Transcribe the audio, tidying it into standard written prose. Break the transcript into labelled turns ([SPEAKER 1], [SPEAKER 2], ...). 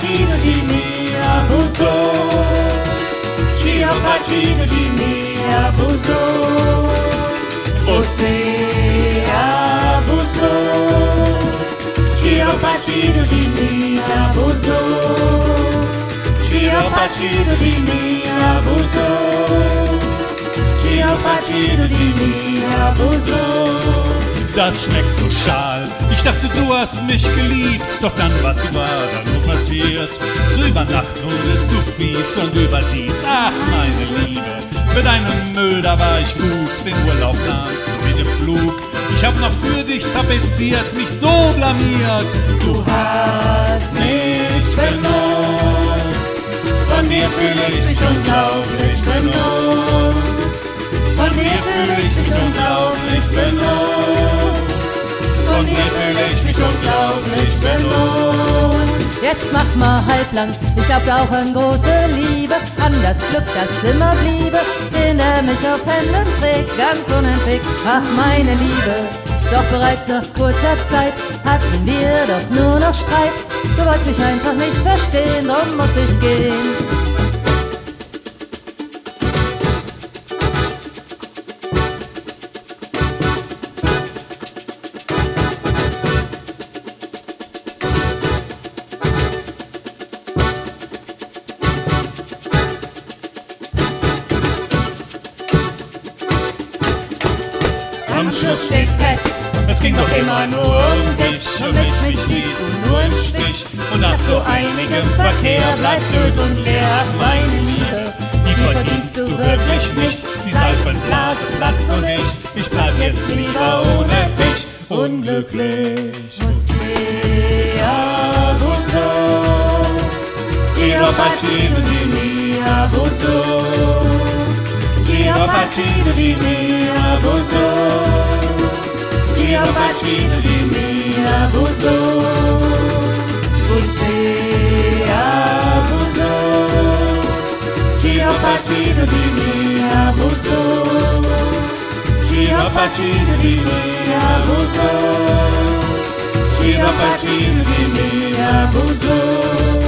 [SPEAKER 1] partido de mim abusou. Tira partido de mim abusou. Você abusou. Tira partido de mim abusou. Tira partido de mim abusou. Tira partido de mim abusou.
[SPEAKER 2] Das schmeckt so schal. Ich dachte, du hast mich geliebt, doch dann was war da nur passiert? So über Nacht wurdest du fies und überdies, ach meine Liebe, für deinen Müll, da war ich gut, den Urlaub nahmst du wie den Flug. Ich hab noch für dich tapeziert, mich so blamiert.
[SPEAKER 1] Du hast mich benutzt, von dir fühle ich mich unglaublich benutzt. Von dir fühle ich mich unglaublich benutzt. Von dir fühle ich mich unglaublich benutzt.
[SPEAKER 3] Jetzt mach mal halblang, ich glaub auch an große Liebe, an das Glück, das immer bliebe, den der mich auf Händen trägt, ganz unentwegt. Ach meine Liebe, doch bereits nach kurzer Zeit hatten wir doch nur noch Streit. Du wolltest mich einfach nicht verstehen, drum muss ich gehen.
[SPEAKER 1] Am Schluss steht fest, es ging doch immer nur um dich. Und mich ließ du nur im Stich. Und nach so einigem Verkehr bleibst du und leer. Ach meine Liebe, die verdienst du wirklich nicht. Die Seifenblase platzt und ich bleib jetzt lieber ohne dich unglücklich. Você abusou. Tira partido de mim abusou. Tira partido de mim abusou. Tira partido de mim abusou. Você abusou. Tira partido de mim abusou. Tira partido de mim abusou. Tira partido de mim abusou.